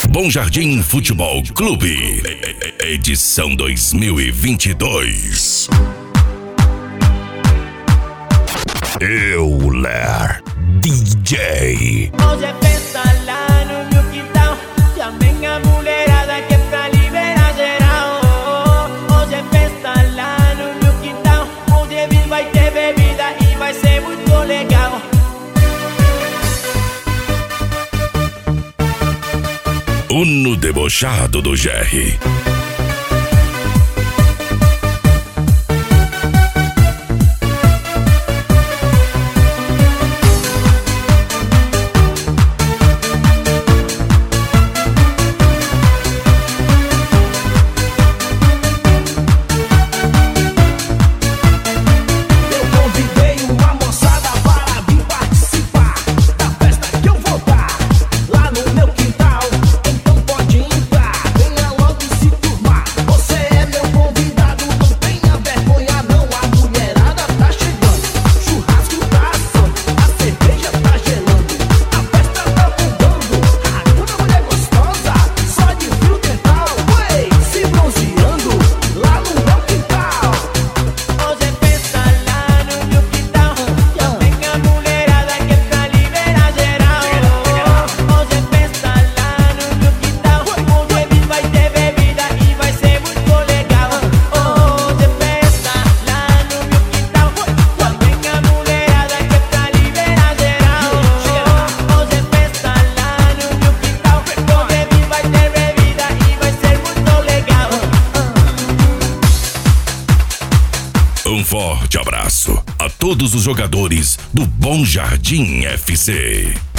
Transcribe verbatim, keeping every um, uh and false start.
Bom Jardim Futebol Clube, edição dois mil e vinte e dois. Euler D J. Hoje é festa lá no meu quintal, chamem a mulherada que é pra liberar geral. Hoje é festa lá no meu quintal, onde vai ter bebida e vai ser muito legal. Uno debochado do Jerry. Um forte abraço a todos os jogadores do Bom Jardim F C.